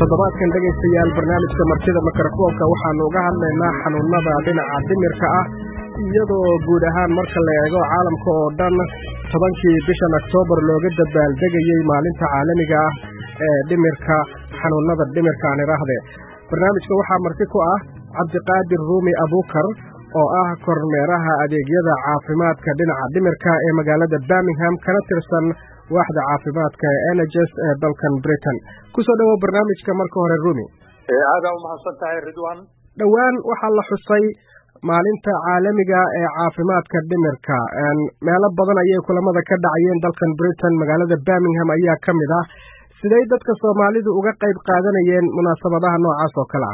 toddobaadkan dhegaystayaal barnaamijka martida mikrofoonka waxaanu uga hadlaynaa xanuunada dhinaca dhimirka ah iyadoo guud ahaan marka la eego caalamka oo dhan 10kii bishan Oktoobar looga dabaaldegayay maalinta caalamiga ah ee dhimirka xanuunada dhimirka aan iraahdo. Barnaamijka waxaa marti ku ah Cabdiqaadir Ruumi Abuukar oo ah kormeeraha adeegyada caafimaadka dhinaca dhimirka ee magaalada Birmingham kana tirsan waaxda caafimaadka ee NHS ee dalkan Britain. Ku soo dhawo barnaamijka marka hore Ruumi. Aad u mahadsantahay Ridwan. Dhawaan waxaa la xusay maalinta caalamiga ee caafimaadka dhimirka. Meelo badan ayay kulamada ka dhacayeen dalkan Britain, magaalada Birmingham ayaa kamid ah. Sidee dadka Soomaalidu uga qayb qaadanayeen munaasabadaha noocaas oo kale ah?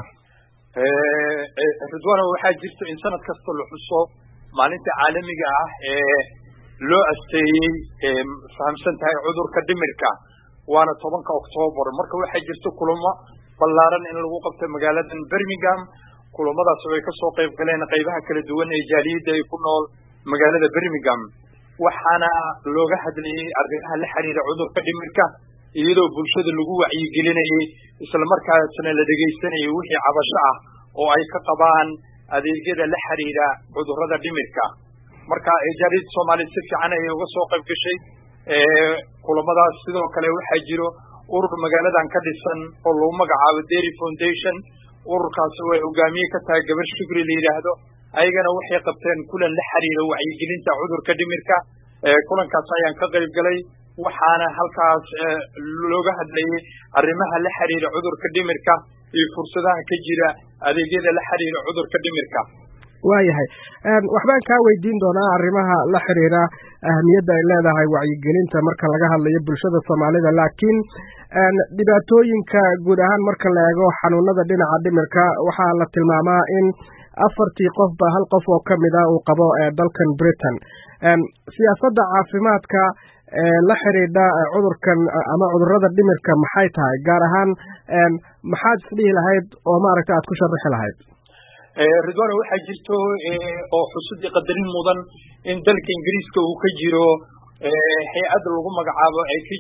Ridwan, waxaa jirta in sanad kasta la xuso maalinta caalamiga ah ee loo asteeyay fahamsan tahay cudurka dhimirka waana 10ka Oktoobar. Marka waxaa jirta kulamo ballaaran in lagu qabto magaalada Birmingham. kulamadaas oo ay ka soo qayb galeen qaybaha kala duwan ee jaaliyada ay ku nool magaalada Birmingham, waxaana looga hadlayay arrimaha la xiriira cudurka dhimirka iyadoo bulshada lagu wacyigelinayay isla markaasna la dhageysanayay wixii cabasho ah oo ay ka qabaan adeegyada la xiriira cudurrada dhimirka. marka jaaliyada Soomaaliyeed si fiican ay uga soo qayb gashay kulamadaas. sidoo kale waxaa jiro urur magaaladan ka dhisan oo lagu magacaabo Dairy Foundation. ururkaas oo ay hogaamiye ka tahay gabar Shukri la yiraahdo, ayagana waxay qabteen kulan la xiriira wacyigelinta cudurka dhimirka. kulankaas ayaan ka qayb galay, waxaana halkaas looga hadlayay arrimaha la xiriira cudurka dhimirka iyo fursadaha ka jira adeegyada la xiriira cudurka dhimirka. waayahay waxbaan kaa weydiin doonaa arrimaha la xiriira ahmiyadda ay leedahay wacyigelinta marka laga hadlayo bulshada Soomaalida, laakiin dhibaatooyinka guud ahaan marka la eego xanuunada dhinaca dhimirka waxaa la tilmaamaa in 4 qofba hal qof oo kamid ah uu qabo dalkan Britain. siyaasadda caafimaadka la xiriirda cudurkan ama cudurrada dhimirka maxay tahay gaar ahaan maxaad isdhihi lahayd oo maaragtay aad ku sharaxi lahayd? Ridwan, waxaa jirto oo xusuudi qadarin mudan in dalka Ingiriiska uu ka jiro hay'ad lagu magacaabo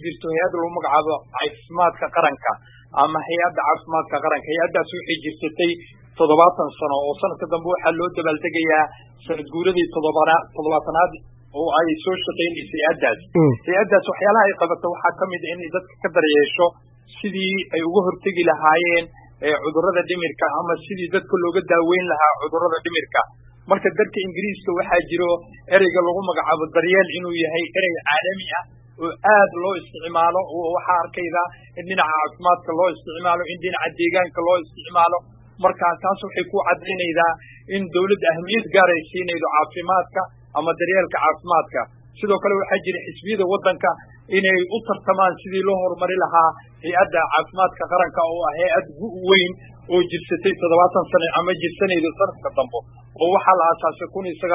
caafimaadka qaranka ama hay'adda caafimaadka qaranka. hay'addaas waxay jirtay 70 sano oo sanadka dambe waxaa loo dabaaldegayaa sanad guuradii 70aad oo ay soo shaqeynaysay hay'addaas. waxyaalaha ay qabato waxaa kamid ah in dadka ka daryeesho sidii ay uga hortagi lahaayeen cudurrada dhimirka ama sidii dadka looga daaweyn lahaa cudurrada dhimirka. marka dalka Ingiriiska waxaa jiro ereyga lagu magacaabo daryeel inuu yahay erey caalami ah oo aad loo isticmaalo. waxaa arkayda in dhinaca caafimaadka loo isticmaalo, in dhinaca deegaanka loo isticmaalo. marka taas waxay ku cadaynaysaa in dawladda ahmiyad gaar ay siinayso caafimaadka ama daryeelka caafimaadka. sidoo kale waxaa jira xisbiyada waddanka inay u tartamaan sidii loo horumari lahaa hay'adda caafimaadka qaranka oo ah hay'ad weyn oo jirsatay 70 sano ama jirsanaydo sanadka dambe oo waxaa la aasaasay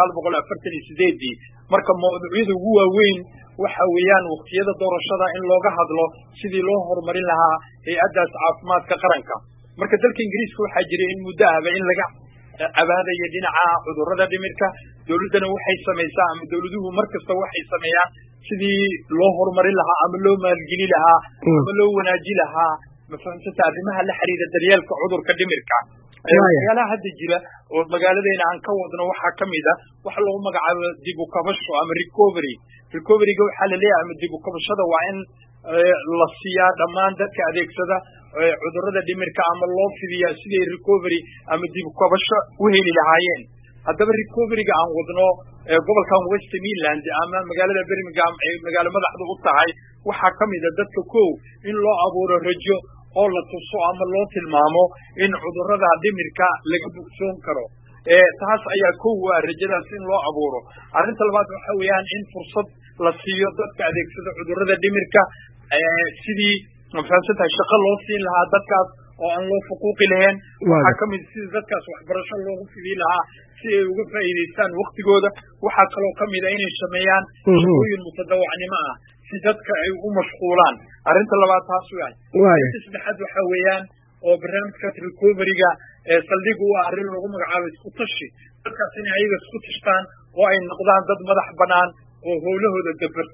1948. marka mawduucyada ugu waaweyn waxa weeyaan waqtiyada doorashada in looga hadlo sidii loo horumarin lahaa hay'addaas caafimaadka qaranka. marka dalka Ingiriiska waxaa jira in muddo ahba in laga abaadayo dhinaca cudurrada dhimirka. dawladdana waxay samaysaa ama dawladuhu markasta waxay sameeyaan sidii loo horumarin lahaa ama loo maalgeli lahaa ama loo wanaaji lahaa mafahamsanta arrimaha la xiriira daryeelka cudurka dhimirka. waxyaalaha hadda jira oo magaaladeena aan ka wadno waxaa kamid ah waxa lagu magacaabo dib u kabasho ama recoveryga waxaa la leeyahay ama dib u kabashada waa in la siiyaa dhammaan dadka adeegsada cudurrada dhimirka ama loo fidiyaa sidii recovery ama dib u kabasho u heli lahaayeen. haddaba recoveryga aan wadno gobolkan West Midland ama magaalada Birmingham ay magaalo madaxda u tahay waxaa kamid ah dadka in loo abuuro rajo oo la tuso ama loo tilmaamo in cudurrada dhimirka laga bogsoon karo. taas ayaa rajadaas in loo abuuro. arrinta labaad waxa weeyaan in fursad la siiyo dadka adeegsada cudurrada dhimirka sidii mafahamsantahay shaqo loo siin lahaa dadkaas oo aan loo fuquuqi lahayn. waxaa kamid sidii dadkaas waxbarasho loogu fidin lahaa si ay uga faa'iidaystaan waqtigooda. waxaa kaloo kamid ah inay sameeyaan shaqooyin mutadawacnimo ah si dadka ay u mashquulaan. arrinta labaad taas weeyaan. saddexaad waxa weeyaan oo barnaamijka recoveryga saldhig u ah arrin lagu magacaabo isku tashi. dadkaas inay ayaga isku tashtaan oo ay noqdaan dad madax banaan oo howlahooda dabarto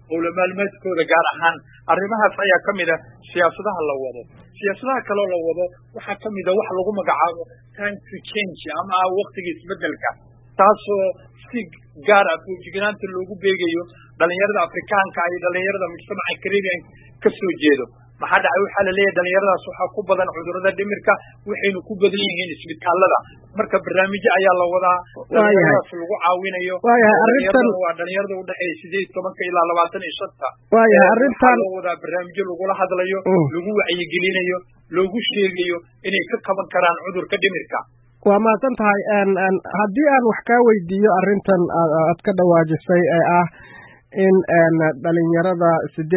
howla maalmeedkooda gaar ahaan arrimahaas ayaa ka mid a siyaasadaha la wado. siyaasadaha kaloo la wado waxaa ka mid a wax lagu magacaabo time to change ama waqtiga isbedelka, taasoo si gaar ah foojignaanta loogu beegayo dhalinyarada afrikaanka iyo dhalinyarada mujtamaca Caribbean ka soo jeedo. maxaa dhacay? waxaa la leeyahay dhalinyaradaas waxaa ku badan cudurrada dhimirka, waxaynu ku badan yihiin isbitaalada. marka barnaamijyo ayaa la wadaa dhalinyaradaas lagu caawinayo. waa dhalinyarada u dhexeeya 18 ilaa 25. waxaa loo wadaa barnaamijyo lagula hadlayo, lagu wacyigelinayo, loogu sheegayo inay ka qaban karaan cudurka dhimirka. waa mahadsan tahay. haddii aan wax kaa weydiiyo arrintan aad ka dhawaajisay ee ah in dhalinyarada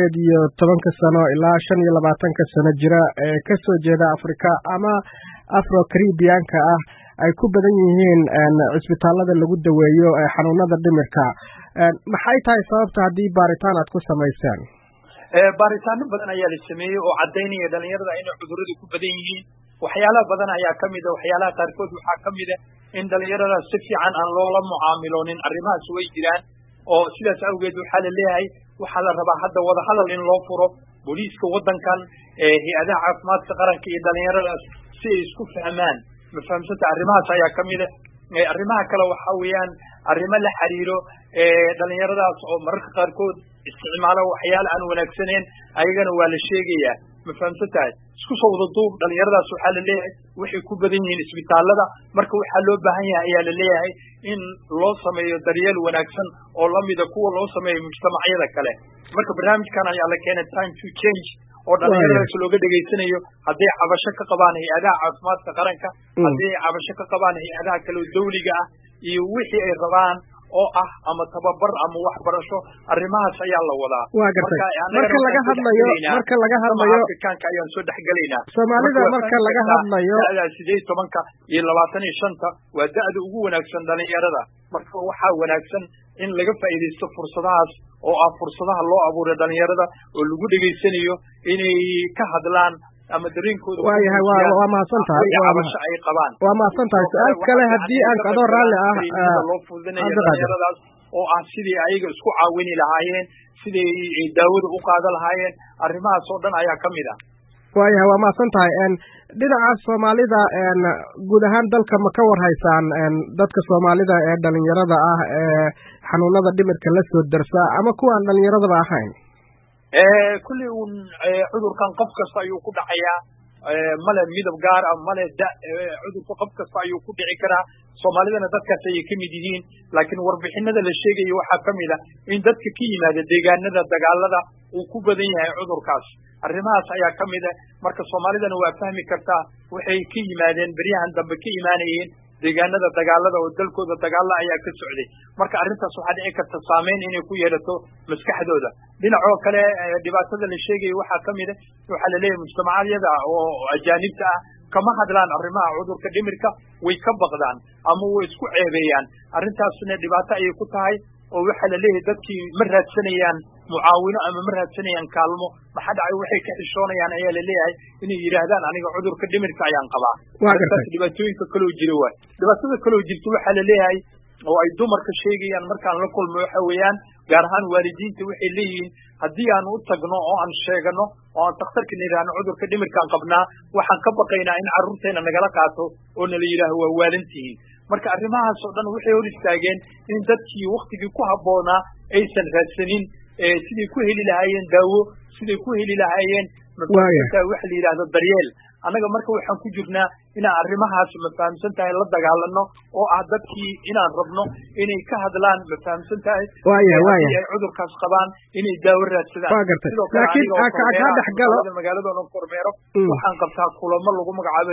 18 sano ilaa 25 sano jira ee ka soo jeeda Afrika ama Afro Caribbean-ka ah ay ku badan yihiin cisbitaalada lagu daweeyo xanuunada dhimirka. maxay tahay sababta haddii baaritaan aad ku samaysaan? baaritaano badan ayaa la sameeyey oo caddaynaya dhalinyarada inay cudurradu ku badan yihiin. waxyaalaha badan ayaa ka mid a, waxyaalaha qaarkood waxaa ka mid a in dhalinyaradaas si fiican aan loola mucaamiloonin. arrimahaas way jiraan, oo sidaas awgeed waxaa la leeyahay waxaa la rabaa hadda wadahadal in loo furo booliiska waddankan, hay-adaha caafimaadka qaranka iyo dhalinyaradaas si ay isku fahmaan. ma fahamsanta? arrimahaas ayaa ka mid a. arrimaha kale waxaa weeyaan arrimo la xiriiro dhalinyaradaas oo mararka qaarkood isticmaalo waxyaala aan wanaagsaneyn, ayagana waa la sheegayaa. ma fahamsantahay? isku soo wada duub dhalinyaradaas waxaa la leeyahay waxay ku badan yihiin isbitaalada. marka waxaa loo baahan yahay ayaa la leeyahay in loo sameeyo daryeel wanaagsan oo lamida kuwa loo sameeyo mujtamacyada kale. marka barnaamijkan ayaa la keenay time to change oo dhalinyaradaas looga dhegaysanayo hadday cabasho ka qabaan hay-adaha caafimaadka qaranka, hadday cabasho ka qabaan hay-adaha kale oo dawliga ah, iyo wixii ay rabaan oo ah ama tababar ama waxbarasho. arrimahaas ayaa la wadaa. marka laga hadlayo afrikaanka ayaan soo dhexgelaynaa. Soomaalida marka laga hadlayo da'da 18 iyo 25 waa da'da ugu wanaagsan dhalinyarada. marka waxaa wanaagsan in laga faa'iidaysto fursadahaas oo ah fursadaha loo abuuray dhalinyarada oo lagu dhegaysanayo inay ka hadlaan ama dareenkooda. waa mahadsan tahay. ay qabaan. waa mahadsan tahay. su'aal kale haddii aan adoo raalli ah loo fududeeyo dhalinyaradaas oo ah sidii ayaga isku caawini lahaayeen, sidii ay daawada u qaadan lahaayeen. arrimahaas oo dhan ayaa ka mid ah. waayahay, waa mahadsan tahay. dhinaca Soomaalida guud ahaan dalka ma ka warhaysaan dadka Soomaalida ee dhalinyarada ah ee xanuunada dhimirka la soo darsa ama kuwa aan dhalinyaradaba ahayn? kulli cudurkan qof kasta ayuu ku dhacayaa. male midab gaar ah, male cudurka qof kasta ayuu ku dhici karaa. Soomaalidana dadkaas ayay ka mid yihiin, laakiin warbixinada la sheegayo waxaa ka mid ah in dadka ka yimaada deegaanada dagaalada uu ku badan yahay cudurkaas. arrimahaas ayaa ka mid ah. marka Soomaalidana waa fahmi kartaa waxay ka yimaadeen beryahan dambe ka imaanayeen deegaanada dagaalada oo dalkooda dagaalla ayaa ka socday. marka arrintaas waxaa dhici karta saameyn inay ku yeelato maskaxdooda. dhinacoo kale dhibaatada la sheegayo waxaa ka mid ah waxaa la leeyahay mujtamacyada oo ajaanibta ah kama hadlaan arrimaha cudurka dhimirka, way ka baqdaan ama way isku ceebeeyaan. arrintaasna dhibaato ayay ku tahay oo waxaa la leeyahay dadkii ma raadsanayaan mucaawino ama ma raadsanayaan kaalmo. maxaa dhacay? waxay ka xishoonayaan ayaa la leeyahay inay yidhaahdaan aniga cudurka dhimirka ayaan qabaa. arrintaas dhibaatooyinka kaloo jira waay. dhibaatada kaloo jirta waxaa la leeyahay oo ay dumarka sheegayaan markaan la kulmo waxa weeyaan gaar ahaan waalidiinta waxay leeyihiin haddii aan u tagno oo aan sheegano oo aan takhtarka nidhaahno cudurka dhimirkaan qabnaa, waxaan ka baqaynaa in carruurteena nagala qaato oo nala yidhaaho waa waalantihiin. marka arrimahaas oo dhan waxay hor istaageen in dadkii waktigii ku habboonaa aysan raadsanin siday ku heli lahaayeen daawo, siday ku heli lahaayeen waxa la yidhaahdo daryeel. annaga marka waxaan ku jirnaa inaan arrimahaas ma fahamsan tahay la dagaalano oo ah dadkii inaan rabno inay ka hadlaan ma fahamsan tahay ay cudurkaas qabaan inay daawo raadsadaan. laakiin ka dhexgalo magaalada oo kormeero waxaan qabtaa kulamo lagu magacaabo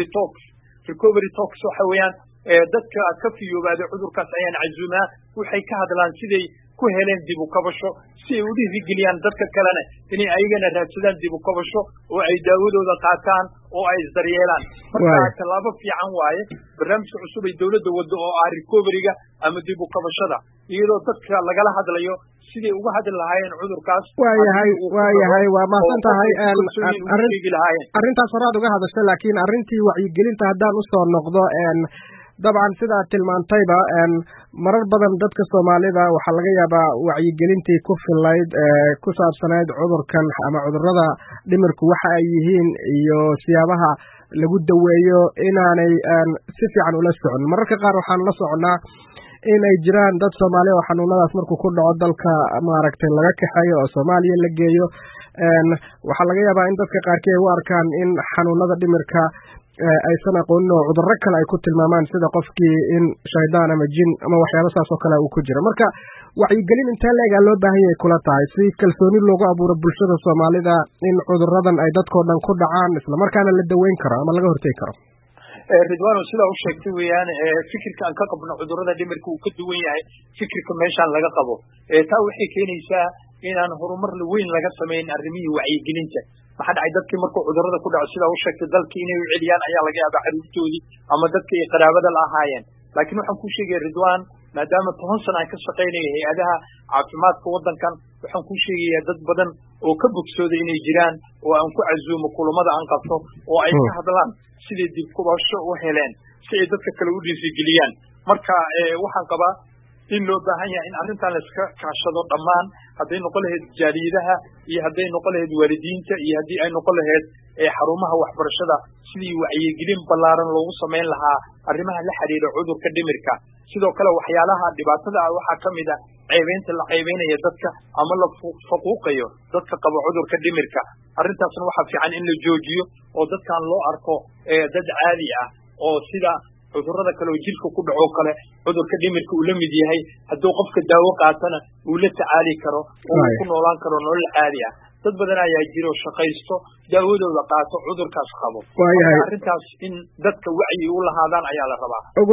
recovery talks waxa weeyaan dadka ka fiyoobaada cudurkaas ayaan cazuumaa. waxay ka hadlaan siday ku heleen dib u kabasho, si ay u dhiirigeliyaan dadka kalena inay ayagana raadsadaan dib u kabasho oo ay daawadooda qaataan oo ay isdaryeelaan. marka tallaabo fiican waaye barnaamijka cusub ay dawladda waddo oo ah recoveryga ama dib u kabashada, iyadoo dadka lagala hadlayo siday uga hadli lahaayeen cudurkaas. waayahay waa mahadsan tahay. arrintaas horaad uga hadashay, laakiin arrintii wacyigelinta haddaan usoo noqdo dabcan sidaa tilmaantayba marar badan dadka soomaalida waxaa laga yaabaa wacyigelintii ku filayd ku saabsanayd cudurkan ama cudurrada dhimirku waxa ay yihiin iyo siyaabaha lagu daweeyo inaanay si fiican ula socon. mararka qaar waxaan la soconnaa in ay jiraan dad Soomaali oo xanuunadaas markuu ku dhaco dalka maaragtay laga kaxeeyo oo Soomaaliya la geeyo. waxaa laga yaabaa in dadka qaarkii ay u arkaan in xanuunada dhimirka aysan aqoonin oo cudurro kale ay ku tilmaamaan sida qofkii in shaydaan ama jin ama waxyaabo saas oo kale uu ku jiro. marka wacyigelin intee leegaa loo baahan yahay kula tahay si kalsooni loogu abuuro bulshada Soomaalida in cudurradan ay dadkoo dhan ku dhacaan islamarkaana la daweyn karo ama laga hortegi karo? ridwaan sidaa u sheegtay weeyaan fikirka aan ka qabno cudurrada dhimirka uu ka duwan yahay fikirka meeshaan laga qabo. taa waxay keenaysaa inaan horumar weyn laga samayn arrimihii wacyigelinta. maxaa dhacay dadkii markuu cudurrada ku dhaco sidaa u sheegtay dalkii inay u celiyaan ayaa laga yaabaa carruurtoodii ama dadkii ay qaraabada la ahaayeen. laakiin waxaan kuu sheegaya ridwaan maadaama 10 sano aan ka shaqaynaya hay-adaha caafimaadka waddankan waxaan kuu sheegayaa dad badan oo ka bogsooday inay jiraan oo aan ku casuumo kulamada aan qabto oo ay ka hadlaan siday dib kubasho u heleen si ay dadka kale u dhiirigeliyaan. marka waxaan qabaa in loo baahan yahay in arrintan la iska kaashado dhammaan hadday noqon lahayd jaaliyadaha iyo hadday noqon lahayd waalidiinta iyo haddii ay noqon lahayd xarumaha waxbarashada sidii wacyigelin ballaaran loogu samayn lahaa arrimaha la xiriira cudurka dhimirka. sidoo kale waxyaalaha dhibaatada ah waxaa ka mid a ceebeynta la ceebeynaya dadka ama la faquuqayo dadka qaba cudurka dhimirka. arrintaasna waxaa fiican in la joojiyo oo dadkan loo arko dad caadi ah oo sida cudurrada kale oo jilka ku dhaco kale cudurka dhimirka uu la mid yahay hadduu qofka daawo qaatana uu la tacaali karo oo uu ku noolaan karo nolol caadi ah. dad badan ayaa jiro shaqaysto daawadooda qaato cudurkaas qabo. arrintaas in dadka wacyi u lahaadaan ayaa la rabaa. ugu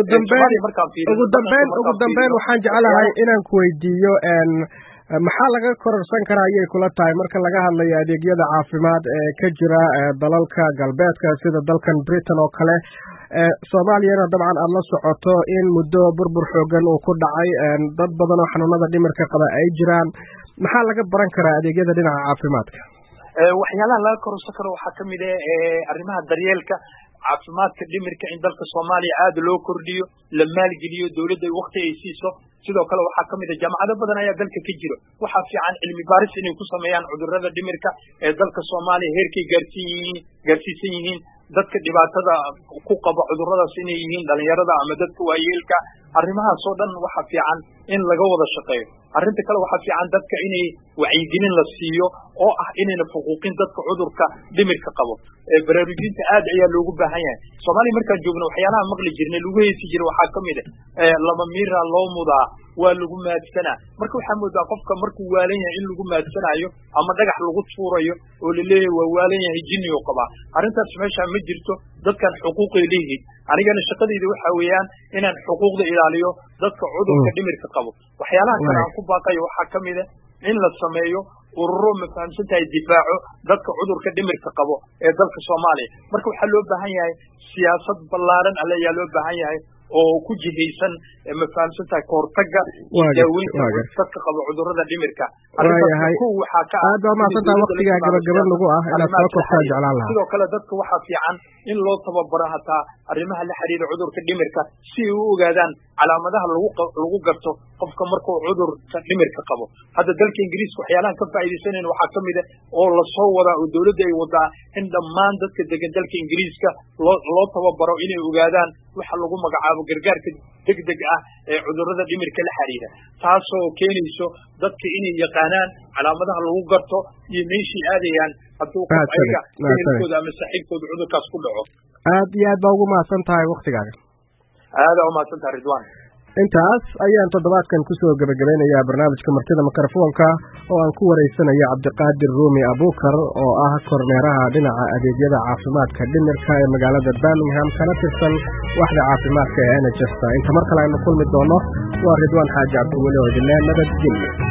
dambeyn waxaan jeclahay inaan ku weydiiyo maxaa laga kororsan karaa ayay kula tahay marka laga hadlayo adeegyada caafimaad ee ka jira dalalka galbeedka sida dalkan Britain oo kale? Soomaaliyana dabcan aad la socoto in muddo burbur xoogan uu ku dhacay dad badan oo xanuunada dhimirka qaba ay jiraan. maxaa laga baran karaa adeegyada dhinaca caafimaadka? waxyaalaha laga kororsan karo waxaa ka mid ah arrimaha daryeelka caafimaadka dhimirka in dalka Soomaaliya aad loo kordhiyo la maalgeliyo dawladda waqti ay siiso. sidoo kale waxaa ka mid ah jaamacado badan ayaa dalka ka jiro waxaa fiican cilmi baaris inay ku sameeyaan cudurrada dhimirka ee dalka Soomaaliya heerkay gaarsiisan yihiin dadka dhibaatada ku qaba cudurradaas inay yihiin dhalinyarada ama dadka waayeelka. arrimahaas oo dhan waxaa fiican in laga wada shaqeeyo. arrinta kale waxaa fiican dadka inay wacyigelin la siiyo oo ah inayna fuquuqin dadka cudurka dhimirka qabo. baraarujinta aad ayaa loogu baahan yahay. Soomaaliya markaan joogno waxyaalaha maqli jirnay lagu heesi jiray waxaa ka mid ah laba miira loo mudaa waa lagu maadsanaa. marka waxaa moodaa qofka markuu waalan yahay in lagu maadsanayo ama dhagax lagu tuurayo oo la leeyahay waa waalan yahay jinni oo qabaa. arrintaas meesha ma jirto. dadkan xuquuqay leeyihiin. anigana shaqadayda waxaa weeyaan inaan xuquuqda ilaaliyo dadka cudurka dhimirka qabo. waxyaalaha kale aan ku baaqayo waxaa ka mid ah in la sameeyo ururo ma fahamsan tahay difaaco dadka cudurka dhimirka qabo ee dalka Soomaaliya. marka waxaa loo baahan yahay siyaasad ballaaran ayaa loo baahan yahay oo ku jihaysan ma fahamsan tahay kahortagga daaweynta dadka qaba cudurrada dhimirka. aad baa mahadsantahay waqtigaa gabagaba nagu ah inaad soo kobtaa jeclaan lahaa. sidoo kale dadka waxaa fiican in loo tababaro hataa arrimaha la xiriira cudurka dhimirka si ay u ogaadaan calaamadaha lagu garto qofka markuu cudurka dhimirka qabo. hadda dalka Ingiriiska waxyaalahan ka faa'iideysanayna waxaa ka mid ah oo la soo wadaa oo dawladda ay wadaa in dhammaan dadka degan dalka Ingiriiska loo tababaro inay ogaadaan waxa lagu magacaabo gargaarka degdeg ah ee cudurrada dhimirka la xiriira. taasoo keenayso dadka inay yaqaanaan calaamadaha lagu garto iyo meeshii aadayaan hadduu qof ayaga ehelkooda ama saaxiibkooda cudurkaas ku dhaco. aad iyo aad baa ugu mahadsan tahay waqtigaaga. aad u mahadsan tahay Ridwaan. intaas ayaan toddobaadkan kusoo gabagabeynayaa barnaamijka martida mikrofoonka oo aan ku wareysanayo Cabdiqaadir Ruumi Abuukar oo ah kormeeraha dhinaca adeegyada caafimaadka dhimirka ee magaalada Birmingham kana tirsan waaxda caafimaadka ee NHS. inta mar kale aynu kulmi doono waa Ridwaan Xaaji Cabdiweli oo idin leh nabadgelyo.